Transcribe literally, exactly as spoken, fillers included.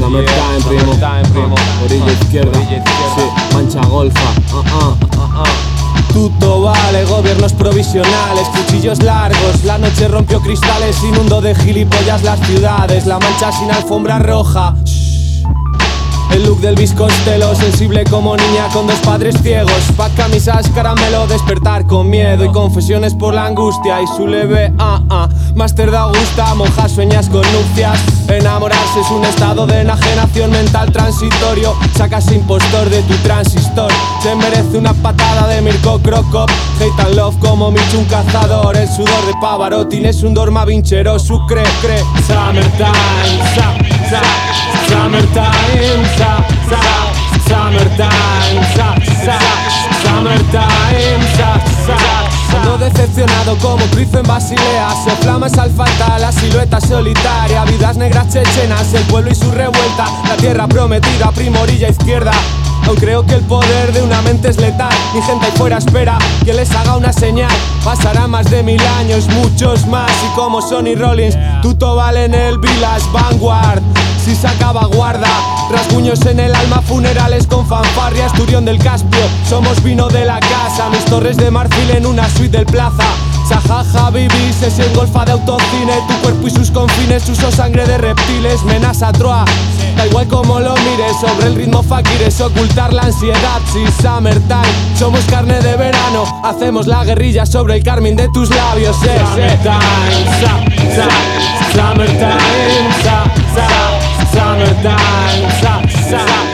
Summertime, primo, primo. Orilla izquierda, sí, mancha golfa. uh, uh, uh, uh. Tutto vale, gobiernos provisionales, cuchillos largos. La noche rompió cristales, inundó de gilipollas las ciudades. La mancha sin alfombra roja. El look del Costello, sensible como niña con dos padres ciegos. Pa' camisas, caramelo, despertar con miedo y confesiones por la angustia y su leve ah ah. Máster de Augusta, monja, sueñas con nupcias. Enamorarse es un estado de enajenación mental transitorio. Sacas impostor de tu transistor. Se merece una patada de Mirko Crocop. Hate and love como Michu un cazador. El sudor de Pavarotti es un dorma vinchero. Su cre, cre. Summertime, sa, sa. Summertime, sa, sa. Summertime, sa, sa. Summertime, sa, sa. Ando decepcionado como Cristo en Basilea. Se flamas al falta la silueta solitaria. Vidas negras chechenas, el pueblo y su revuelta. La tierra prometida, primo, orilla izquierda. Aún creo que el poder de una mente es letal. Mi gente ahí fuera espera que les haga una señal. Pasará más de mil años, muchos más. Y como Sonny Rollins, tutto vale en el Village Vanguard. Si se acaba guarda, rasguños en el alma, funerales con fanfarria. Esturión del Caspio, somos vino de la casa. Mis torres de marfil en una suite del Plaza. Sajaja, baby, sesión golfa de autocine. Tu cuerpo y sus confines, uso sangre de reptiles. Menas a Troa, da igual como lo mires. Sobre el ritmo fakires, ocultar la ansiedad. Si summertime, somos carne de verano. Hacemos la guerrilla sobre el carmín de tus labios. eh, Summertime, sa, sa. Summertime, sa, sa. Summertime, sa, sa.